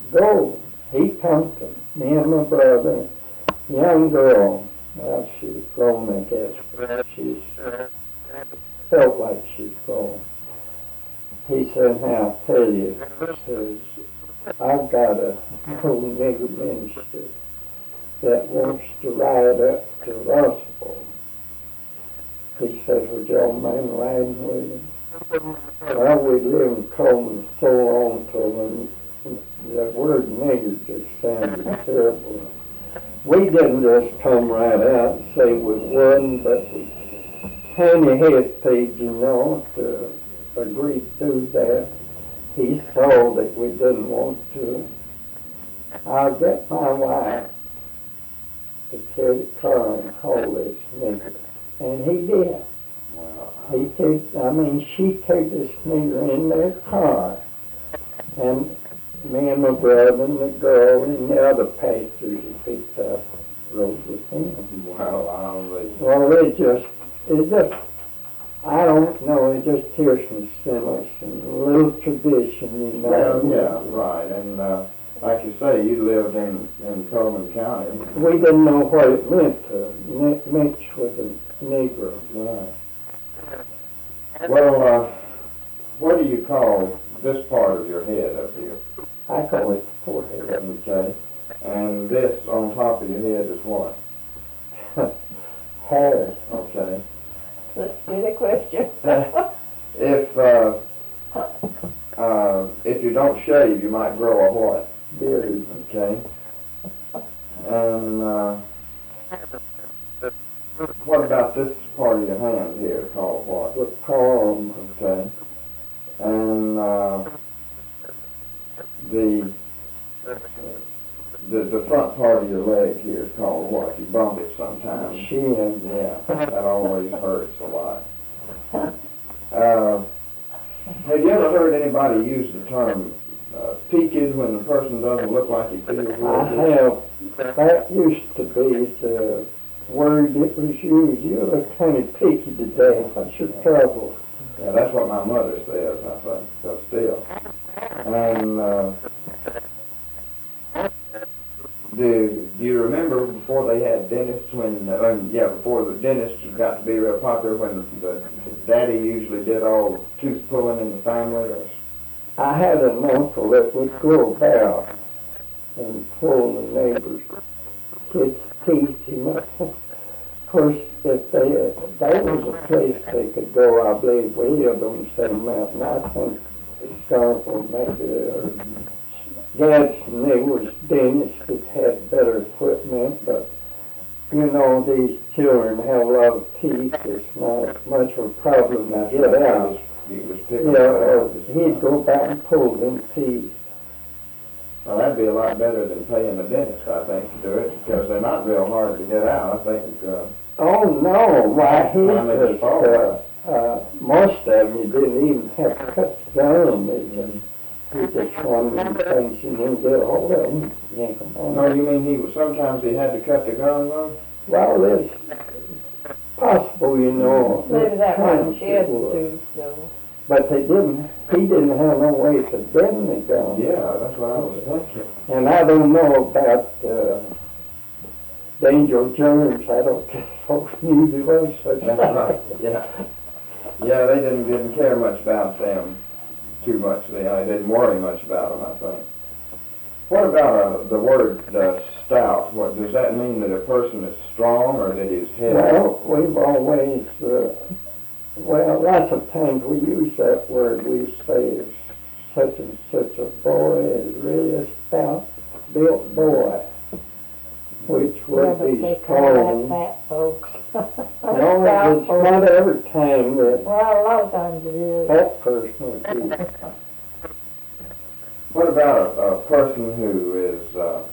go. He come to me and my brother, young girl. Well, she's grown, I guess, but she's felt like she's grown. He said, now I'll tell you, he says, I've got a old nigger minister that wants to ride up to Russellville. He says, would y'all mind riding with him? Well, we lived in Coleman so long till the word nigger just sounded terrible. We didn't just come right out and say we wouldn't, but we kind of hesitated, to agree to do that. He saw that we didn't want to. I'll get my wife to carry the car and haul this nigger. And he did. She took this nigger in their car. And me and my brother and the girl and the other pastors that picked up rode with him. Well, it just, I don't know, it just hears some symbols and a little tradition, Well, yeah, right. And like you say, you lived in Coleman County. We didn't know what it meant to mix with a Negro. Right. Well, what do you call this part of your head up here? I call it the forehead. Okay. And this on top of your head is what? Hair. Okay. Let's do the question. If you don't shave, you might grow a what? Beard. Okay. And what about this part of your hand here called what? The palm. Okay. And the front part of your leg here is called what? You bump it sometimes. Shin. Yeah, that always hurts a lot. Have you ever heard anybody use the term peaked when the person doesn't look like he feels real I good? have. That used to be the word that was used. You look kind of peaky today. What's your trouble? Yeah, that's what my mother says, I think, but still. And do you remember before they had dentists before the dentists got to be real popular when the daddy usually did all tooth pulling in the family? Or? I had an uncle that would go about and pull the neighbors' kids' teeth, Of course, if there was a place they could go, I believe we lived on the same mountain. I think Scarville maybe, or Gadsden, there was dentists that had better equipment, but these children have a lot of teeth. It's not much of a problem to get out. He'd go back and pull them teeth. Well, that'd be a lot better than paying a dentist, I think, to do it, because they're not real hard to get out. I think. Oh no! Why most of them you didn't even have to cut the gum. He just wanted them things and then get a hold of them, yank them on. No, you mean sometimes he had to cut the gum though? Well, it's possible, Maybe that one shed tooth, though. But he didn't have no way to bend the gum. Yeah, that's what I was thinking. And I don't know about dangerous germs. I don't guess folks knew there was such That's right, yeah. Yeah, they didn't care much about them too much. They didn't worry much about them, I think. What about the word stout? What does that mean? That a person is strong or that his head? Well, we've always, lots of times we use that word. We say such and such a boy is really a stout-built boy, which would be strong. Fat folks. No, it's not every time that Well, a lot of times it is. that person would be. What about a person who is